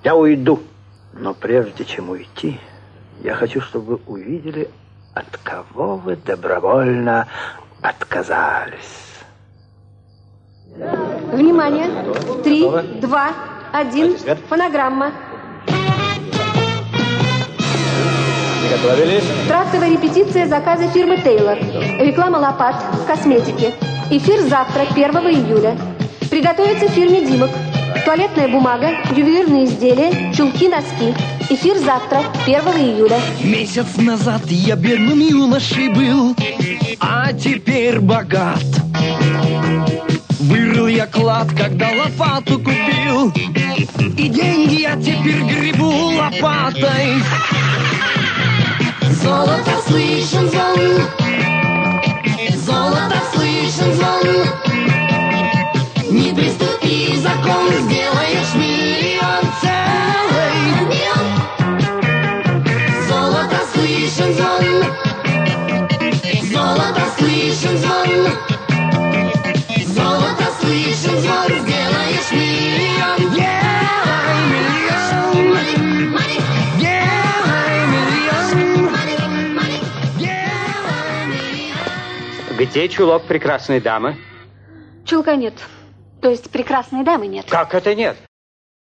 Я уйду. Но прежде чем уйти, я хочу, чтобы вы увидели, от кого вы добровольно отказались. Внимание! 3, 2, 1. Фонограмма. Готовились? Трактовая репетиция заказа фирмы «Тейлор». Реклама лопат в косметике. Эфир завтра, 1 июля. Приготовиться в фирме «Димок». Туалетная бумага, ювелирные изделия, чулки, носки. Эфир завтра, 1 июля. Месяц назад я бедным юношей был, а теперь богат. Вырыл я клад, когда лопату купил, и деньги я теперь гребу лопатой. Золото слышен звон, золото слышен звон. Не приступи закон, сделаешь миллион целый. Золото слышен звон, золото слышен звон. Золото слышен звон, сделаешь миллион. Делай миллион. Делай миллион. Делай миллион. Где чулок прекрасной дамы? Чулка нет. То есть прекрасной дамы нет. Как это нет?